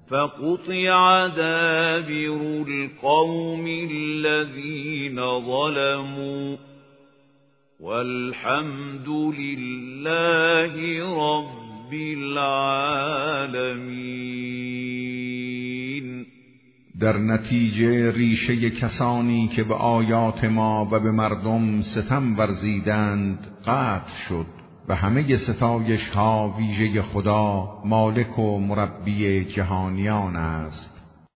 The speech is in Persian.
فقطع دابر القوم الذين ظلموا والحمد لله رب العالمین. در نتیجه ریشه کسانی که به آیات ما و به مردم ستم ورزیدند قطع شد و همه ستایش ها ویژه خدا مالک و مربی جهانیان است.